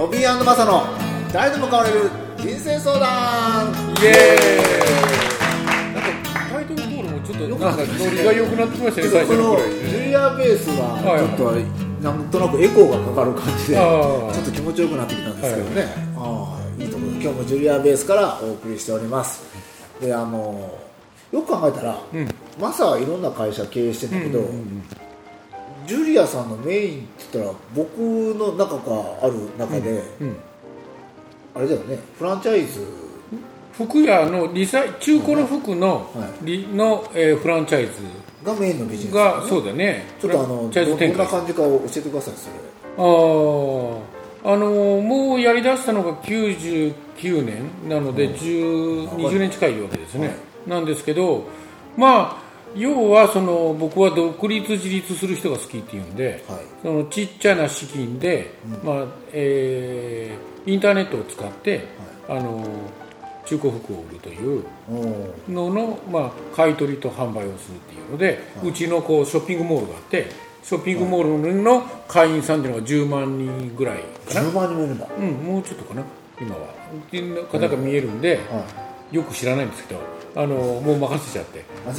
トビー&マサの誰でも変われる人生相談。 イエーイ。なんかタイトルコールもちょっとなんかノリが良くなってきましたね。最初のこのジュリアベースがちょっとなんとなくエコーがかかる感じでちょっと気持ちよくなってきたんですけどね、いいところで今日もジュリアベースからお送りしております。でよく考えたら、マサはいろんな会社経営してるんだけど、ジュリアさんのメインって言ったら僕の中がある中で、あれだよね、フランチャイズ服屋の中古の服の、フランチャイズがメインのビジネスが、ね、そうだね。 ちょっとどんな感じか教えてください。それもうやりだしたのが99年なので、20年近いわけですね、なんですけど、まあ要は僕は独立自立する人が好きっていうんで、そのちっちゃな資金で、インターネットを使って、中古服を売るというのの、買い取りと販売をするっていうので、うちのショッピングモールがあって、ショッピングモールの会員さんっていうのが10万人ぐらいかな。 10万人もいるんだ。 もうちょっとかな今はっていう方が見えるんで、よく知らないんですけど、もう任せちゃって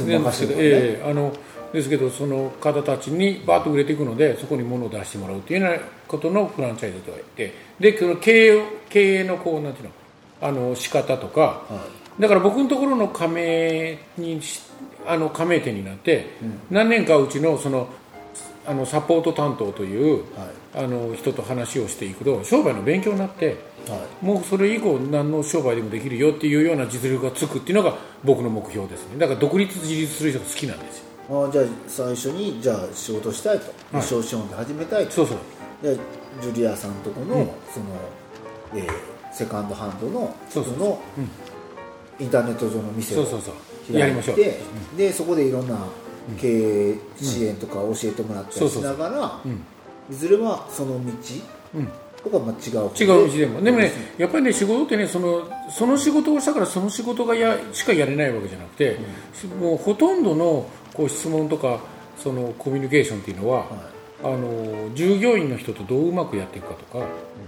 ですけど、その方たちにバーッと売れていくので、そこに物を出してもらうというようなことのフランチャイズとは言って、でその経営のなんていうの仕方とか、だから僕のところの加盟店になって、何年かうちのサポート担当という、人と話をしていくと商売の勉強になって、もうそれ以降何の商売でもできるよっていうような実力がつくっていうのが僕の目標ですね。だから独立自立する人が好きなんですよ。 じゃあ最初に仕事したいと、小資本で始めたいと。 そうでジュリアさんとこの、セカンドハンドのインターネット上の店を開いて、でそこでいろんな経営支援とか教えてもらったりしながら、いずれはその道とか違う道でも、でもね、やっぱりね、仕事ってね、その仕事をしたからその仕事がしかやれないわけじゃなくて、もうほとんどの質問とかコミュニケーションっていうのは、従業員の人とどううまくやっていくかとか、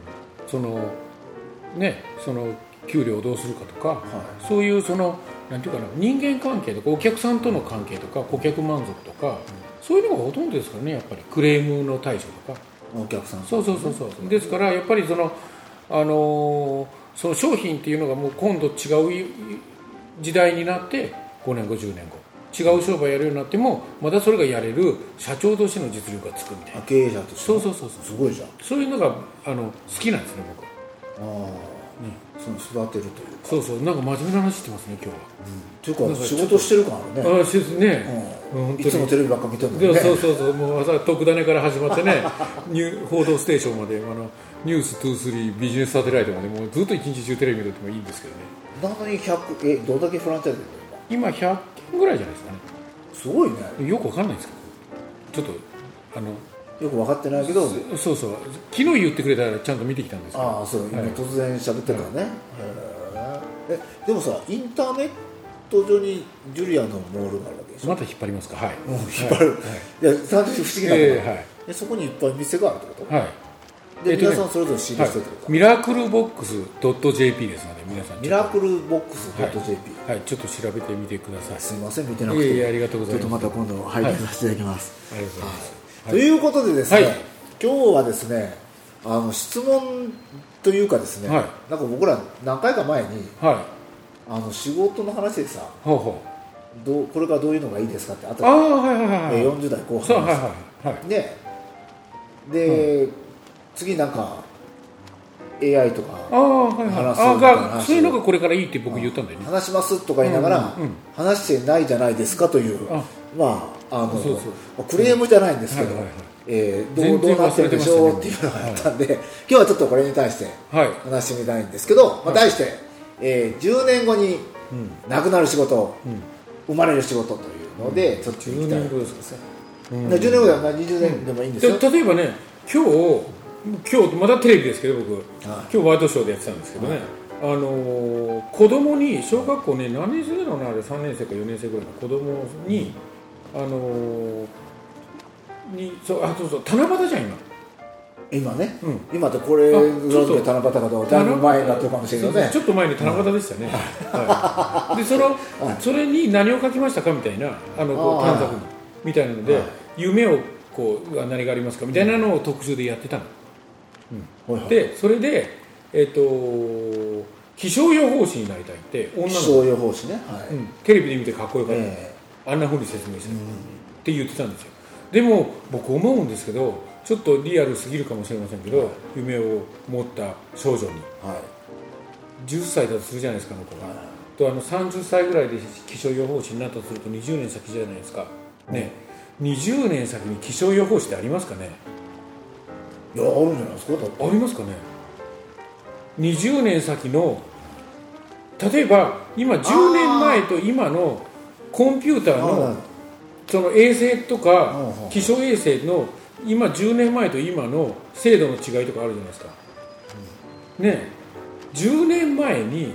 給料をどうするかとか、そういうなんていうかな、人間関係とかお客さんとの関係とか顧客満足とか、そういうのがほとんどですからね。やっぱりクレームの対処とか、 お客さん、 そうですから、やっぱりその商品っていうのがもう今度違う時代になって、5年後10年後違う商売やるようになっても、またそれがやれる社長としての実力がつくみたいな、 経営者として。すごいじゃん。 そういうのが好きなんですね、僕は。 育てるというか。 なんか真面目な話してますね今日は。 というか仕事してるからね。いつもテレビばっか見てるもんね。 もう朝特ダネから始まってね報道ステーションまで、ニュース23ビジネスサテライトまで、もうずっと一日中テレビ見ててもいいんですけどね。 なのにどれだけフランチャイズ今100件ぐらいじゃないですかね。 すごいね。 よくわかんないですけど、ちょっとよく分かってないけど、 昨日言ってくれたらちゃんと見てきたんですけど。 今突然喋ってるからね。でもさ、インターネット上にジュリアのモールがあるわけでしょ。 また引っ張りますか。 引っ張る。いや、単純に不思議なんだけど、そこにいっぱい店があるってこと。で皆さんそれぞれ仕入れしてるってこと。 ミラクルボックス .jp ですので、皆さんミラクルボックス .jp、 ちょっと調べてみてください。 すみません、見てなくて。 ありがとうございます。 ちょっとまた今度拝見させていただきます。 ありがとうございます。 ということでですね、今日はですね、質問というかですね、なんか僕ら何回か前に、仕事の話でさ、これからどういうのがいいですかってあったじゃん。40代後半で、次なんか AI とか話すみたいな話、 そういうのがこれからいいって僕言ったんだよね。 話しますとか言いながら、話してないじゃないですかという、クレームじゃないんですけど、どうなってるでしょうっていうのがあったんで、今日はちょっとこれに対して話してみたいんですけど、題して、10年後になくなる仕事、生まれる仕事というので、ちょっといきたいと思います。10年後では20年でもいいんですよ。 例えばね、今日またテレビですけど、僕今日ワイドショーでやってたんですけどね、子供に小学校ね、何年生だろうな、あれ3年生か4年生ぐらいの子供に七夕じゃん今。 今ね、今ってこれローズで七夕かどうかだいぶ前になってるかもしれないね。 ちょっと前に七夕でしたね、でそれに何を書きましたかみたいなこう短冊みたいなので、夢をこう何がありますかみたいなのを特集でやってたの、でそれで気象予報士になりたいって女の子、 気象予報士ね、 テレビで見てかっこよかった、あんなふうに説明してって言ってたんですよ。でも僕思うんですけど、ちょっとリアルすぎるかもしれませんけど、夢を持った少女に、10歳だとするじゃないですか、あの子が、と30歳ぐらいで気象予報士になったとすると20年先じゃないですか、ね、20年先に気象予報士ってありますかね。 いや、あるんじゃないですか。 ありますかね。20年先の、例えば今10年前と今のコンピューターのその衛星とか気象衛星の今10年前と今の精度の違いとかあるじゃないですか、ね、10年前に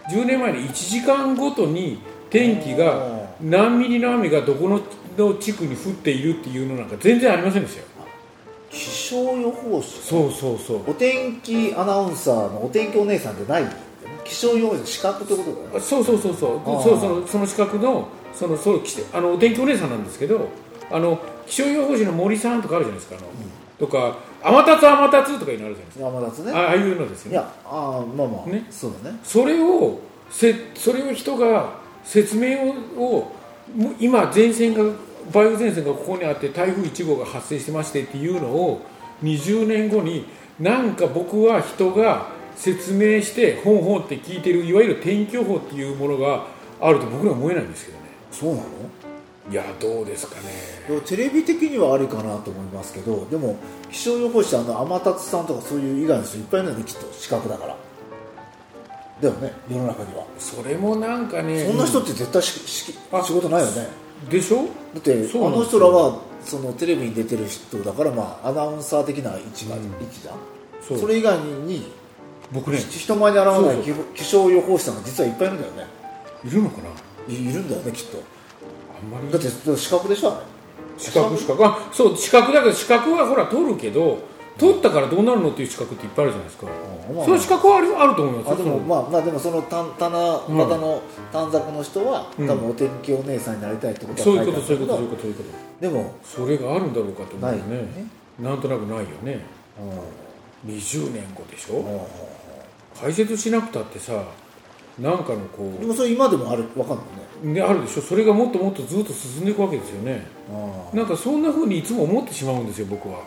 1時間ごとに天気が何ミリの雨がどこの地区に降っているっていうのなんか全然ありませんですよ。 気象予報士、 そうお天気アナウンサーのお天気お姉さんじゃない、気象予報士の資格ってことだよね。 そうその資格のお天気お姉さんなんですけど、気象予報士の森さんとかあるじゃないですか、とか天達とかいうのあるじゃないですか。 天達ね、 ああいうのですよね。 いや、まあ、ね、そうだね。 それを人が説明を今梅雨前線がここにあって台風1号が発生してましてっていうのを20年後になんか僕は人が説明してほんほんって聞いてる、いわゆる天気予報っていうものがあると僕には思えないんですけどね。 そうなの？ いや、どうですかね。 テレビ的にはありかなと思いますけど、でも気象予報士天達さんとかそういう以外の人いっぱいいるのよね、きっと資格だから。だよね、世の中には。 それもなんかね、 そんな人って絶対仕事ないよね。でしょ？だってあの人らはそのテレビに出てる人だから、まあアナウンサー的な位置じゃん。それ以外に僕ね、 人前に現れない気象予報士さんが実はいっぱいいるんだよね。 いるのかな？ いるんだよね、きっと。 あんまりだって資格でしょ。 資格そう、資格だけど、資格はほら取るけど、取ったからどうなるのっていう資格っていっぱいあるじゃないですか。そういう資格はあると思いますよ。 でもでもその七夕の短冊の人は、多分お天気お姉さんになりたいってことは書いてあるんだけど、そういうことでもそれがあるんだろうかと思うよね。なんとなくないよね。20年後でしょ。解説しなくたってさ、なんかのこう、 でもそれ今でもある、分かんないね。 あるでしょ。それがもっともっとずっと進んでいくわけですよね。なんかそんな風にいつも思ってしまうんですよ、僕は。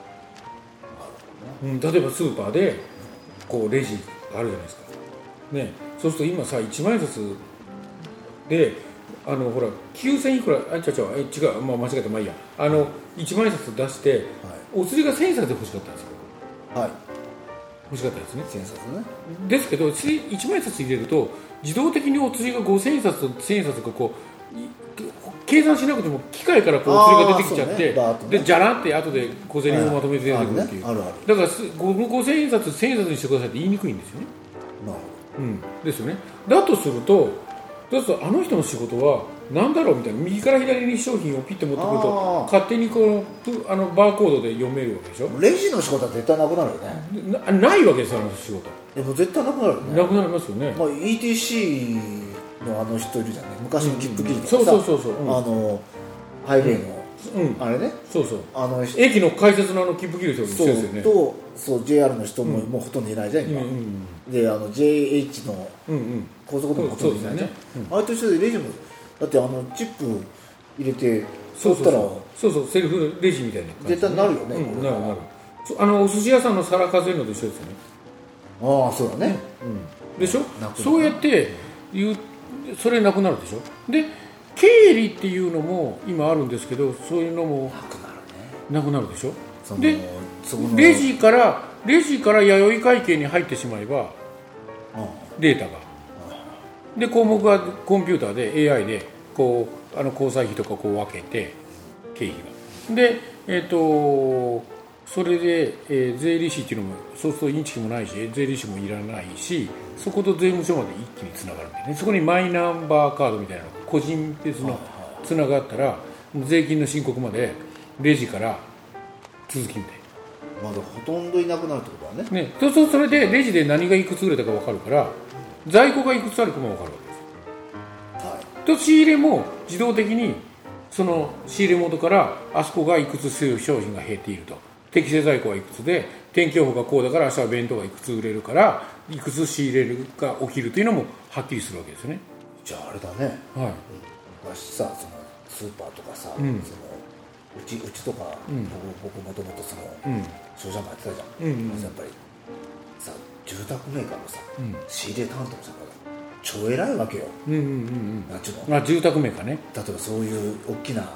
例えばスーパーでこうレジあるじゃないですか、ね、そうすると今さ1万円札でほら9000いくら違う、間違えた、まあいいや、1万円札出して、お釣りが1000円札で欲しかったんですよ。欲しかったですね。 1000円札ね。 ですけど1万円札入れると自動的にお釣りが5000円札と1000円札がこう計算しなくても機械からこうお釣りが出てきちゃって、でじゃらって後で小銭をまとめて出てくるっていう、だから5000円札1000円札にしてくださいって言いにくいんですよね。ですよね。だとするとあの人の仕事は何だろうみたいな、右から左に商品をピッて持ってくると勝手にこうバーコードで読めるわけでしょ。 レジの仕事は絶対なくなるよね。ないわけですよ、あの仕事。 でも絶対なくなるよね。 なくなりますよね。 ETC の人いるじゃない、昔の切符切りとかさ、ハイウェイの、あれね、 駅の改札の切符切る人も一緒ですよね。 そう JR の人ももうほとんどいないじゃん今、でJH の高速でもほとんどいないじゃん、あれと一緒でレジもだってチップ入れて取ったらセルフレジみたいな絶対なるよね。 なるお寿司屋さんの皿数えるのと一緒ですよね。 そうだね、 でしょ。そうやってそれなくなるでしょ。で経理っていうのも今あるんですけど、そういうのもなくなるでしょ。でレジから弥生会計に入ってしまえばデータがで項目がコンピューターで AI でこう交際費とかこう分けて経費がでそれで、税理士っていうのもそうするとインチキもないし税理士もいらないし、そこと税務署まで一気につながるんでね。そこにマイナンバーカードみたいな個人別のつながったら税金の申告までレジから続きみたいまだほとんどいなくなるってことだね。 ね、そうそれでレジで何がいくつ売れたか分かるから、在庫がいくつあるかも分かるわけです、はい、と仕入れも自動的にその仕入れ元からあそこがいくつ商品が減っていると、適正在庫はいくつで、天気予報がこうだから明日は弁当がいくつ売れるからいくつ仕入れるが起きるというのもはっきりするわけですよね。 じゃああれだね、 はい、 昔さ、そのスーパーとかさ、うちとか、僕もともとその商社マンやってたじゃん、やっぱりさ、住宅メーカーのさ、仕入れ担当さんが超偉いわけよ、なんちゅうの、 住宅メーカーね。 例えばそういう大きな、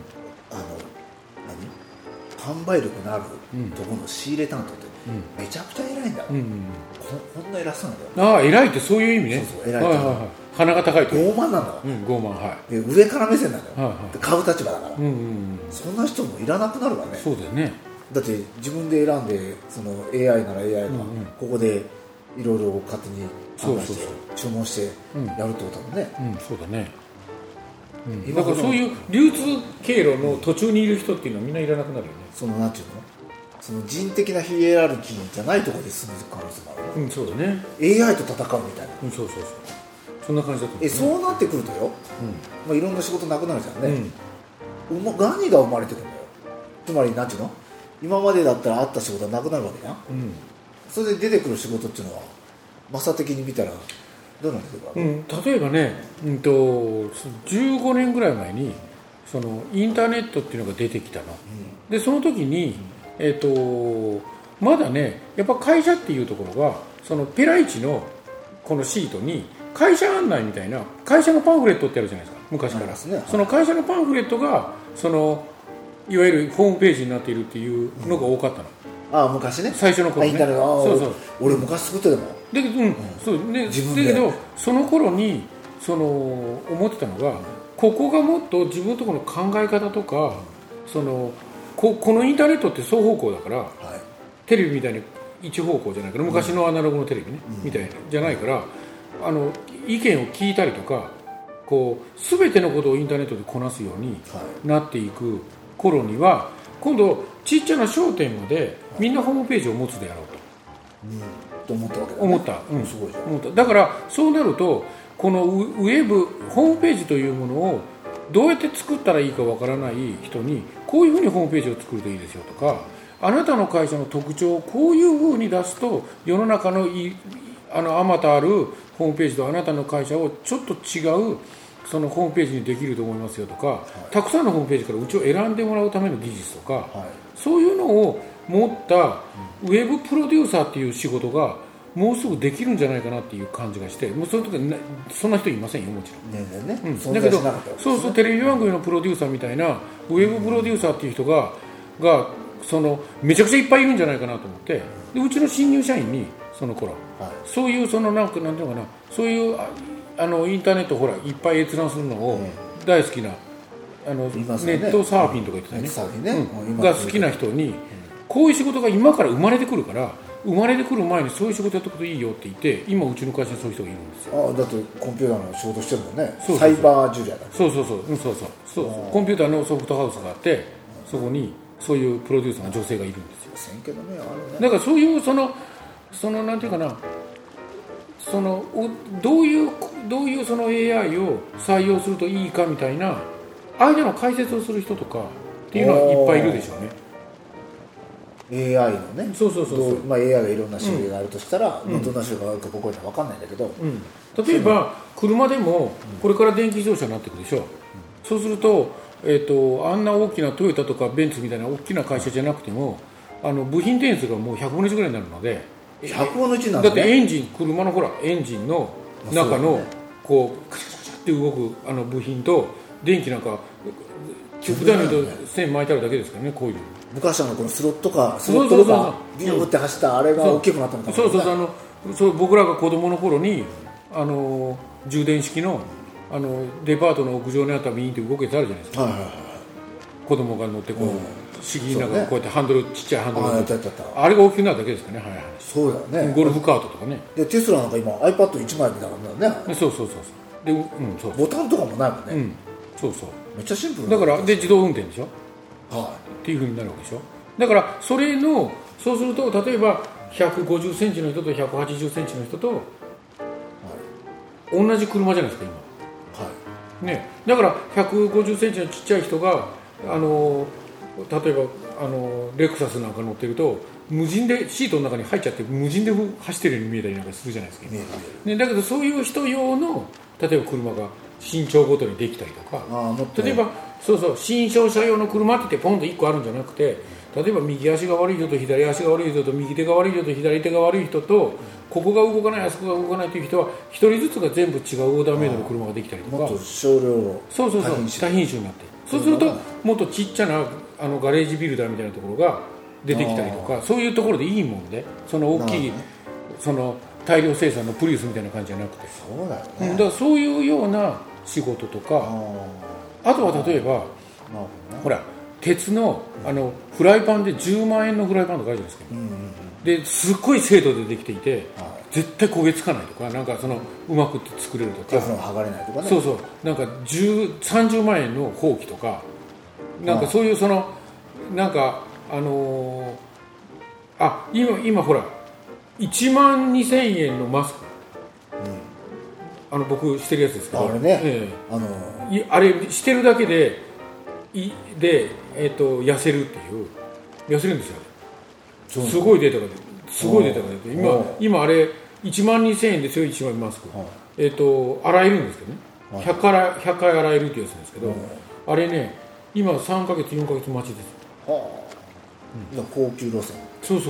販売力のあるところの仕入れ担当ってめちゃくちゃ偉いんだよ、こんな偉そうなんだよ。 ああ、偉いってそういう意味ね。 そう偉いって、 鼻が高いと傲慢なんだよ、 傲慢、はい、 で上から目線なんだよ、買う立場だから、そんな人もいらなくなるわね。 そうだよね。 だって自分で選んで、その AI なら AI がここでいろいろ勝手に注文してやるってことだもんね。 そうだね。だからそういう流通経路の途中にいる人っていうのはみんないらなくなるよね。 そのなんていうの、その人的なヒエラルキーじゃないところで進む可能性もある、 そうだね。 AI と戦うみたいな、 そうそんな感じだと思う、 そうなってくるとよ、いろんな仕事なくなるじゃんね、何が生まれてくるんだよ。つまりなんていうの、今までだったらあった仕事はなくなるわけじゃん、それで出てくる仕事っていうのはマサ的に見たらどうなってくるか、 例えばね、15年ぐらい前にそのインターネットっていうのが出てきたの、でその時に、まだね、やっぱ会社っていうところがそのペライチのこのシートに会社案内みたいな会社のパンフレットってあるじゃないですか、昔から、その会社のパンフレットがそのいわゆるホームページになっているっていうのが多かったの、 昔ね、 最初の頃ね。 そう俺昔作ってたもん。 そうね、だけどその頃にその思ってたのが、ここがもっと自分のところの考え方とか、そのこのインターネットって双方向だから、テレビみたいに一方向じゃないから、昔のアナログのテレビね、みたいなじゃないから、意見を聞いたりとか、こう全てのことをインターネットでこなすようになっていく頃には、今度ちっちゃな商店までみんなホームページを持つでやろうと思ったわけだね。 すごいじゃん。思った。だからそうなると、このウェブホームページというものをどうやって作ったらいいかわからない人に、こういうふうにホームページを作るといいですよとか、あなたの会社の特徴をこういうふうに出すと世の中のあまたあるホームページとあなたの会社をちょっと違うそのホームページにできると思いますよとか、たくさんのホームページからうちを選んでもらうための技術とか、そういうのを持ったウェブプロデューサーっていう仕事がもうすぐできるんじゃないかなっていう感じがして、もうその時はそんな人いませんよ、もちろん。だけどそうテレビ番組のプロデューサーみたいなウェブプロデューサーっていう人がそのめちゃくちゃいっぱいいるんじゃないかなと思って、でうちの新入社員にその頃、そういうそのなんていうのかな、そういうインターネットほらいっぱい閲覧するのを大好きなネットサーフィンとか言ってたね、が好きな人に、こういう仕事が今から生まれてくるから、生まれてくる前にそういう仕事やったこといいよって言って、今うちの会社にそういう人がいるんですよ。 だってコンピューターの仕事してるもんね。サイバージュリアだ。 そうコンピューターのソフトハウスがあって、そこにそういうプロデューサーの女性がいるんですよ。だからそういうそのなんていうかな、そのどういうその AI を採用するといいかみたいな間の解説をする人とかっていうのはいっぱいいるでしょうね。 AI のね、AI がいろんな種類があるとしたら、どんな種類があるか僕は分かんないんだけど、 例えば車でもこれから電気自動車になってくるでしょ、そうすると、あんな大きなトヨタとかベンツみたいな大きな会社じゃなくても、部品点数がもう100分の1ぐらいになるので、 100分の1なんだね。 だって車のほらエンジンの中のこうカチャカチャって動く部品と電気なんか極端に言うと線巻いてあるだけですからね、こういう昔このスロットがビューって走ったあれが大きくなったのかもしれない。 そう僕らが子供の頃に充電式のデパートの屋上にあったビーンって動けてあるじゃないですか、子供が乗ってこう不思議なこうやってハンドル、ちっちゃいハンドルあれが大きくなるだけですかね。 そうだよね。 ゴルフカートとかね。 でテスラなんか今 iPad1 枚みたいなもんだね。 そうで、 ボタンとかもないもんね。 そうめっちゃシンプルだからで自動運転でしょ、っていう風になるわけでしょ。 だからそうすると例えば150センチの人と180センチの人と同じ車じゃないですか今、ね、だから150センチのちっちゃい人が例えばレクサスなんか乗ってると無人でシートの中に入っちゃって無人で走ってるように見えたりなんかするじゃないですか、ね、だけどそういう人用の例えば車が身長ごとにできたりとか、例えば新商車用の車って言ってポンと1個あるんじゃなくて、例えば右足が悪い人と左足が悪い人と右手が悪い人と左手が悪い人とここが動かないあそこが動かないという人は1人ずつが全部違うオーダーメイドの車ができたりとか、 もっと少量多品種になって、そうするともっとちっちゃなガレージビルダーみたいなところが出てきたりとか、そういうところでいいもんで、その大きいその大量生産のプリウスみたいな感じじゃなくて、 そうだよね、 だからそういうような仕事とか、あとは例えばほら鉄のフライパンで10万円のフライパンとかあるじゃないですか、ですっごい精度でできていて、絶対焦げつかないとか、なんかうまく作れるとか、 剥がれないとかね、 なんか30万円のほうきとか、なんかそういうなんか今ほら1万2000円のマスク、僕してるやつですけど、 あれね、 あれしてるだけで痩せるっていう痩せるんですよ。すごいデータが出て、今あれ1万2000円ですよ、1枚マスク、洗えるんですけどね、100回洗えるってやつですけど、あれね今3ヶ月4ヶ月待ちです。 高級路線、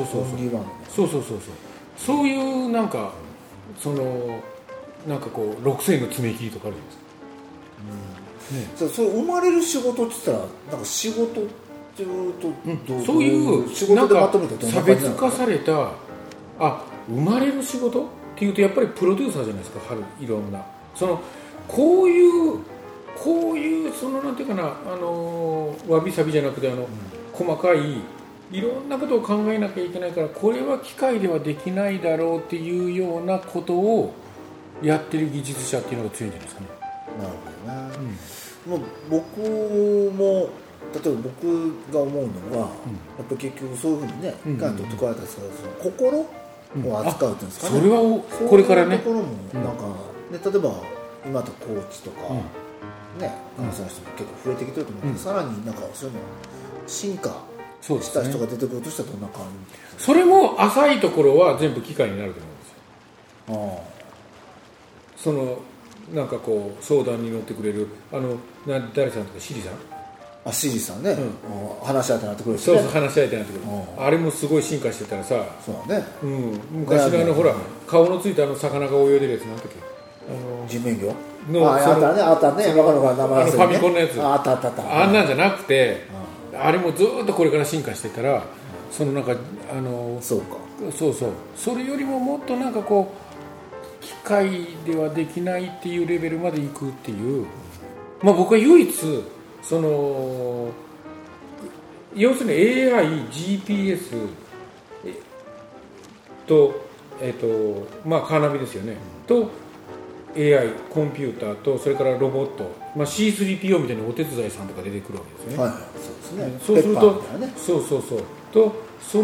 そういうなんかなんかこう6000円の爪切りとかあるじゃないですか、 そう生まれる仕事って言ったらなんか仕事っていうと、 そういう仕事でまとめてどんな差別化された生まれる仕事っていうとやっぱりプロデューサーじゃないですか。いろんなこういうなんていうかなわびさびじゃなくて細かいいろんなことを考えなきゃいけないから、これは機械ではできないだろうっていうようなことをやってる技術者っていうのが強いんじゃないですかね。 なるほどね、僕も例えば僕が思うのは、やっぱり結局そういうふうにね、機械に取ってこられた人が心を扱うっていうんですかね、 それはこれからね、 そういうところもなんか、例えば今とコーチとか、関西の人も結構増えてきてると思うので、さらになんかそういうの進化した人が出てくるとしたらどんな感じ？ それも浅いところは全部機械になると思うんですよ。なんかこう相談に乗ってくれる誰さんとかシリさん、 シリさんね、話し相手になってくれるしね、話し相手になってくれる、あれもすごい進化してたらさ、 そうだね、 昔のほら顔のついた魚が泳いでるやつなんだっけ、 人面魚のあったね、分かる分かる、 ファミコンのやつ、 あんなんじゃなくて、あれもずっとこれから進化してたら、なんかそれよりももっとなんかこう機械ではできないっていうレベルまでいくっていう、僕は唯一要するに AI、GPS とカーナビですよねと AI、コンピューターとそれからロボット、C3PO みたいなお手伝いさんとか出てくるわけですよね。そうすると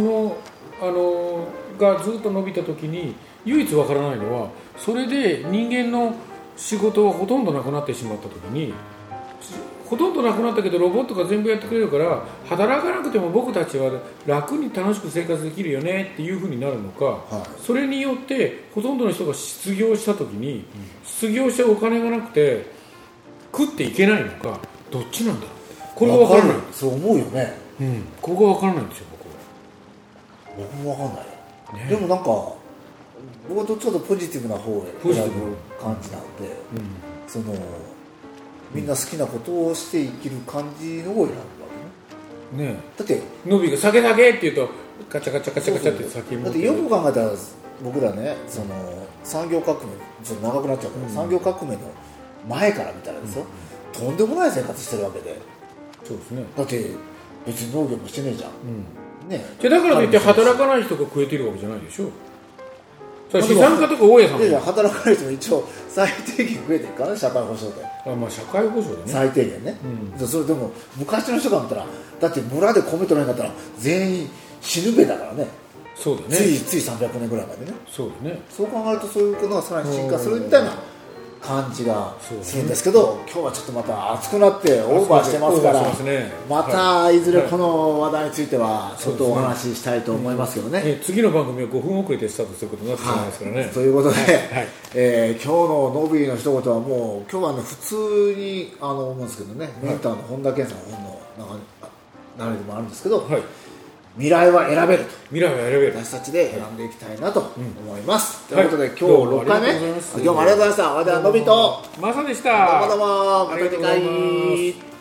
がずっと伸びた時に唯一わからないのは、それで人間の仕事はほとんどなくなってしまった時に、ほとんどなくなったけどロボットが全部やってくれるから働かなくても僕たちは楽に楽しく生活できるよねっていう風になるのか、それによってほとんどの人が失業した時に、失業してお金がなくて食っていけないのか、どっちなんだろう、これが分からない。 そう思うよね、 ここが分からないんですよ。 僕も分かんないよ、でもなんか僕はどっちかというとポジティブな方へ選ぶ感じなんで、みんな好きなことをして生きる感じのを選ぶわけね。だってノビが酒だけって言うとガチャガチャガチャガチャって酒持って、 だってよく考えたら僕らね、産業革命ちょっと長くなっちゃうから、産業革命の前から見たらですよ、とんでもない生活してるわけで。 そうですね。 だって別に農業もしてねえじゃん、 だからといって働かない人が食えてるわけじゃないでしょ。 資産家とか大家さんも働かない人も一応最低限増えてるからね、社会保障で。 まあ社会保障でね、 最低限ね、それでも昔の人が見たら、だって村で米取れなかったら全員死ぬべだからね。 そうだね、 つい300年ぐらいまでね。 そうだね。 そう考えると、そういうのがさらに進化するみたいな感じがするんですけど、今日はちょっとまた熱くなってオーバーしてますから、またいずれこの話題についてはちょっとお話ししたいと思いますけどね。 次の番組は5分遅れでスタートすることになってしまいますからね。 ということで、今日のノビーの一言はもう、今日はね、普通に思うんですけどね、メンターの本田健さんの本の流れでもあるんですけど、未来は選べると。 未来は選べる。 私たちで選んでいきたいなと思います。ということで、今日6回目。今日もありがとうございました。我々はのびとまさでした。 どうもどうも。また次回。